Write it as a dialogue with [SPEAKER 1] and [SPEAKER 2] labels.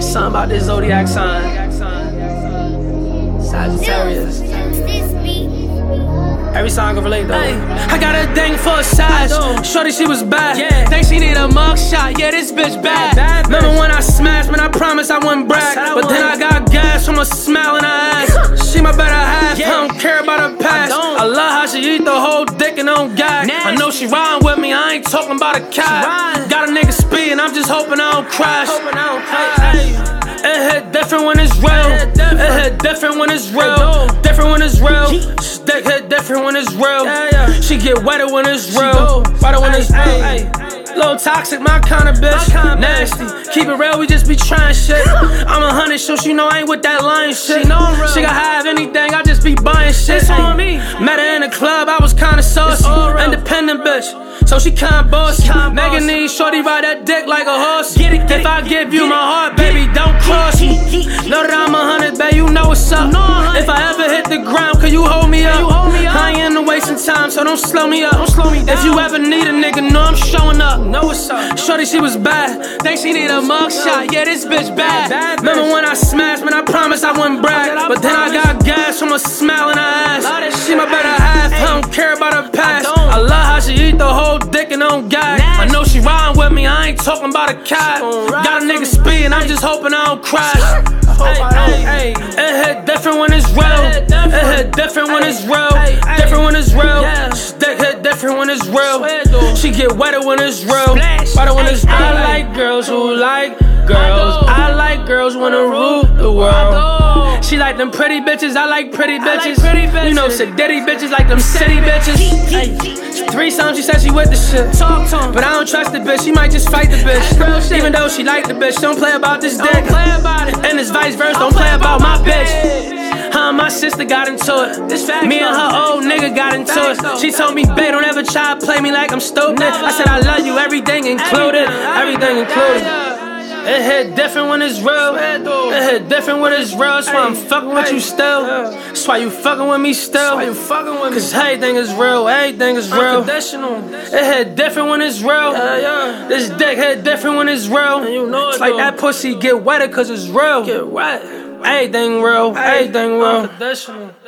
[SPEAKER 1] Something about this zodiac sign. Sagittarius. Every song can relate though. Ay, I got a thing for a size. Shorty, she was bad. Yeah. Think she need a mugshot. Yeah, this bitch bad. Remember when I smashed, man, I promised I wouldn't brag. But then I got gas from a smile in her ass. She my better half, I don't care about her past. I love how she eat the whole dick and don't gag. I know she riding with me, I ain't talking about a cat. Got a nigga speeding, I'm just hoping I don't crash. It hit different when it's real. It hit different when it's real. Different when it's real. Stick hit different when it's real. She get wetter when it's real. Wetter when it's real. Little toxic, my kind of bitch. Nasty. Keep it real, we just be trying shit. I'm 100, so she know I ain't with that lying shit. She can have anything, I just be buying shit. It's on me. Met her in the club, I was kinda saucy. Independent bitch, so she kinda bossy. Megan needs shorty ride that dick like a horse. If I give you my heart, baby, don't cross me. Know that I'm 100, babe, you know what's up. If I ever hit the ground, could you hold me up? I ain't into wasting time, so don't slow me up. If you ever need a nigga, know I'm showing up. Know what's up. Shorty, she was bad. Think she need a mugshot. Yeah, this bitch bad. Remember when I smashed, man, I promised I wouldn't brag. But then I got gas from a smile in her ass. She my better half, I don't care about her past. I love how she eat the whole dick and don't gag. I know she riding with me, I ain't talking about a cat. Got a nigga speeding, I'm just hoping I don't crash. It hit different when it's real. It hit different when it's real. Different when it's real. Stick hit different when it's real. She get wetter when it's real. Wetter when it's real. I like girls who like girls. I like girls wanna rule the world. She like them pretty bitches, I like pretty bitches. You know, sedity bitches like them city bitches. Threesome, she said she with the shit. But I don't trust the bitch, she might just fight the bitch. Even though she like the bitch, don't play about this dick. And it's vice versa, don't play about my bitch. Her and my sister got into it. Me and her old nigga got into it. She told me, babe, don't ever try to play me like I'm stupid. I said I love you, everything included. Everything included. It hit different when it's real. It hit different when it's real. That's why I'm fucking with you still. That's why you fucking with me still. Cause everything is real. Everything is real. It hit different when it's real. This dick hit different when it's real. It's like that pussy get wetter cause it's real. Everything real. Everything real.